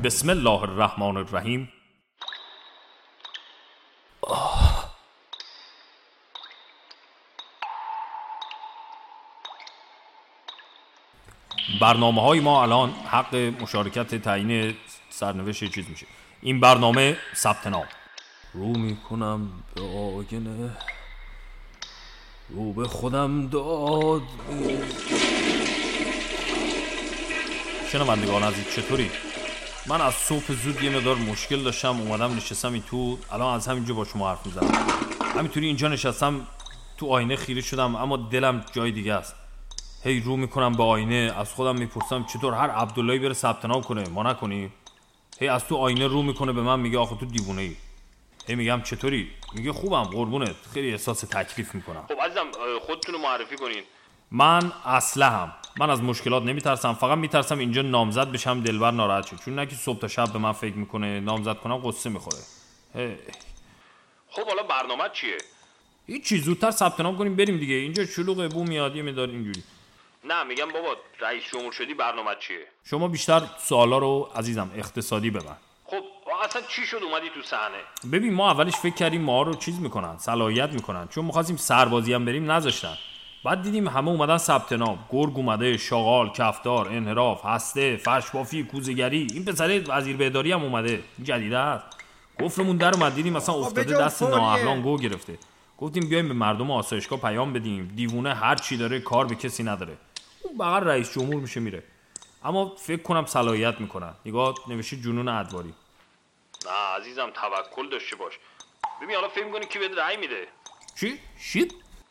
بسم الله الرحمن الرحیم. برنامه های ما الان حق مشارکت تعیین سرنوشت چیز میشه. این برنامه ثبت نام. رو میکنم به آینه، رو به خودم داد. شنوندگان عزیز چطوری؟ من از صبح زود یه مقدار مشکل داشتم، اومدم نشستم این تو، الان از همینجا با شما حرف میزنم. همینطوری اینجا نشستم تو آینه خیره شدم، اما دلم جای دیگه است. هی رو میکنم به آینه، از خودم میپرسم چطور هر عبداللهی بره ثبت نام کنه ما نکنیم. هی از تو آینه رو میکنه به من، میگه آخه تو دیوونه ای. هی میگم چطوری؟ میگه خوبم قربونت، خیلی احساس تکلیف میکنم. خب عزیزم خودتون رو معرفی کنین. من اسلحه‌ام، من از مشکلات نمیترسم، فقط میترسم اینجا نامزد بشم دلبر ناراحت شه، چون نه که صبح تا شب به من فکر میکنه نامزد کنم قصه میخوره. خب حالا برنامه چیه؟ هیچ زودتر ثبت نام کنیم بریم دیگه، اینجا شلوغه، بو میاد یه مقدار اینجوری. نه میگم بابا رئیس جمهور شدی برنامه چیه؟ شما بیشتر سوالا رو عزیزم اقتصادی ببر. خب اصلا چی شد اومدی تو صحنه؟ ببین ما اولش فکر کردیم ما رو چیز میکنن، صلاحیت میکنن، چون می‌خواستیم سربازی هم بریم نذاشتن. بعد دیدیم همه اومدن ثبت نام، گرگ اومده، شاغال، کفتار، انحراف، هسته، فرشبافی، کوزه‌گری، این پسر وزیر بهداری هم اومده، جدیده است. گفتمون در اومد، دیدیم مثلا افتاده دست نااهلان گو گرفته. گفتیم بیایم به مردم آسایشگاه پیام بدیم، دیوونه هر چی داره کار به کسی نداره. اون بغل رئیس جمهور میشه میره. اما فکر کنم صلاحیت میکنن. نگاه نوشته جنون ادواری. نه عزیزم توکل داشته باش. ببین حالا فکر می‌کنی کی بهت رأی میده؟ چی؟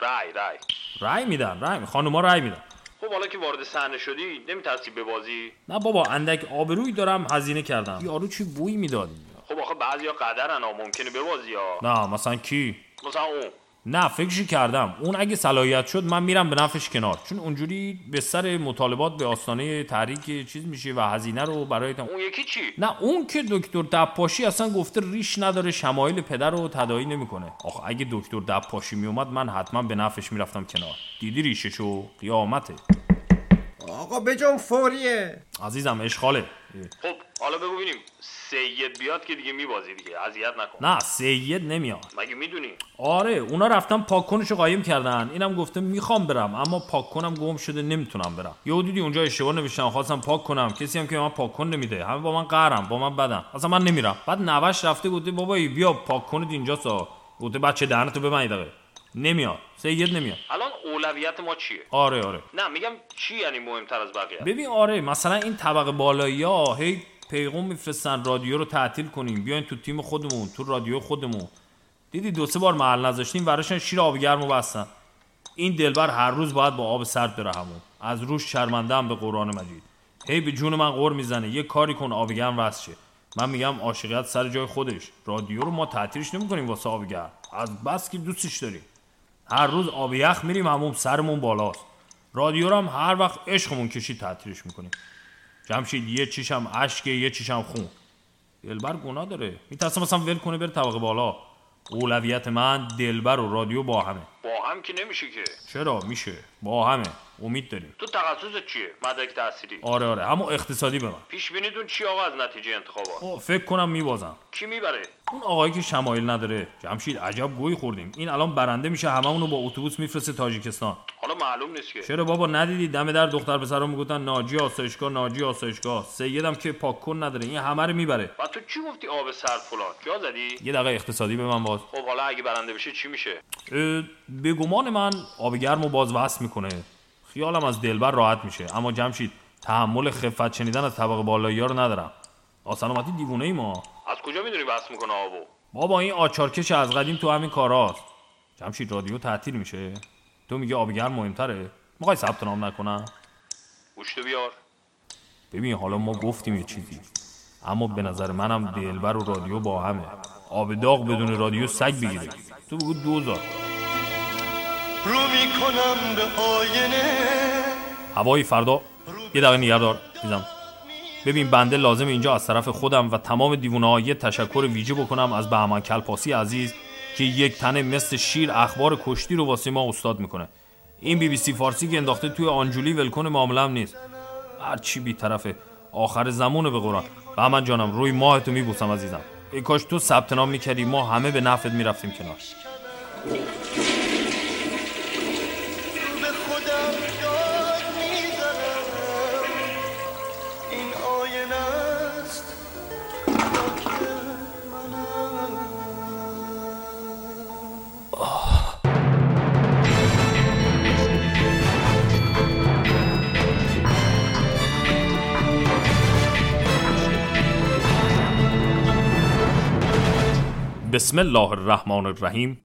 رأی میدن. خانوما رأی میدن. خب حالا که وارد صحنه شدی نمیترسی ببازی؟ نه بابا اندک آبرویی دارم هزینه کردم. یارو چی بوی میداد. خب آخه بعضیا قدرن ها، ممکنه ببازی ها. نه مثلا کی؟ مثلا اون. نه فکرشی کردم اون اگه صلاحیت شد من میرم به نفعش کنار، چون اونجوری به سر مطالبات به آستانه تحریک چیز میشه و هزینه رو برای اون یکی چی؟ نه اون که دکتر دبپاشی اصلا گفته ریش نداره، شمایل پدر رو تداعی نمیکنه. آخه اگه دکتر دبپاشی میومد من حتما به نفعش میرفتم کنار. دیدی ریششو؟ قیامته. آقا بجام فوریه عزیزم اشغاله. خب حالا بگو ببینیم سید بیاد که دیگه میبازی دیگه، اذیت نکن. نه سید نمیاد. مگه میدونی؟ آره اونا رفتن پاک کنشو قایم کردن، اینم گفته میخوام برم اما پاک کنم گم شده نمیتونم برم. یهو دیدی اونجا اشتباه نوشتم، خواستم پاک کنم، کسی هم که من پاک کن نمیده، همه با من قهرن، با من بدن، اصلا من نمیرم. بعد نوش رفته گفته بابایی بیا پاک کنید اینجاست. گفته بچه دهنتو ببند دقیقه. نمیاد سید نمیاد. الان اولویت ما چیه؟ آره نه میگم چی یعنی مهمتر از بقیه؟ ببین آره مثلا این طبقه بالایی‌ها هی پیغام میفرستن رادیو رو تعطیل کنیم، بیاین تو تیم خودمون، تو رادیو خودمون. دیدی 2-3 بار محل نذاشتیم براشون شیر آب گرمو بستن. این دلبر هر روز باید با آب سرد بره همون، از روش شرمنده‌ام به قرآن مجید. هی به جون من قور میزنه یه کاری کن آب گرم واسه شه. من میگم عاشقیت سر جای خودش، رادیو رو ما تعطیلش نمی‌کنیم واسه آب گرم، از بس که دوستش داریم. هر روز آب یخ میریم همون، سرمون بالاست. رادیو رو هم هر وقت عشقمون کشید تعطیلش می‌کنیم. جمشید یه چیشم اشک یه چیشم خون. دلبر گناه داره، میترسم مثلا ول کنه بره طبقه بالا. اولویت من دلبر و رادیو با همه. با هم که نمیشه که. چرا میشه؟ با همه. امید داریم. تو تخصصت چیه؟ مدرک تحصیلی؟ آره اما اقتصادی به من. پیش بینیتون چی آقا از نتیجه انتخابات؟ فکر کنم میبازم. کی میبره؟ اون آقایی که شمایل نداره. جمشید عجب گوی خوردیم، این الان برنده میشه، هممون رو با اتوبوس میفرسته تاجیکستان. حالا معلوم نیست که. چرا بابا ندیدی دم در دختر پسرا میگفتن ناجی آسایشگاه. سیدم که پاک کن نداره، این همه رو میبره. بعد تو چی گفتی آب سرد فلان؟ جا زدی؟ یه دقیقه اقتصادی به من باز. خب حالا اگه برنده بشه چی میشه؟ به گمان من آب گرمو باز وصل میکنه، خیالم از دلبر راحت میشه. اما جمشید تحمل خفت شنیدن از طبقه بالایی‌ها رو ندارم. سلامتی دیوونه ای ما. از کجا میدونی وصل میکنه آبو؟ بابا این آچارکش از قدیم تو همین کاراست. جمشید رادیو تعطیل میشه، تو میگه آب گرم مهمتره. میخوای ثبت نام نکنم؟ گوشتو بیار. ببین حالا ما گفتیم یه چیزی، اما به نظر منم دلبر و رادیو با همه. آب داغ بدون رادیو سگ بگیره. تو بگو 2000. رو میکنم به آینه. هوای فردا یه دقیقه نگهدار دیدم. ببین بنده لازم اینجا از طرف خودم و تمام دیوونه‌ها یه تشکر ویژه بکنم از بهمن کلپاسی عزیز که یک تنه مثل شیر اخبار کشتی رو واسه ما استاد میکنه. این BBC فارسی که انداخته توی آنجولی ولکن معامله هم نیست. هر چی بی‌طرفه، آخر زمونه به قرآن. بهمن جانم روی ماهتو میبوسم عزیزم. ای کاش تو ثبت نام میکردی، ما همه به نفعت میرفتیم کنار. به خودم داد میزنم این آینه است خاک منم. بسم الله الرحمن الرحیم.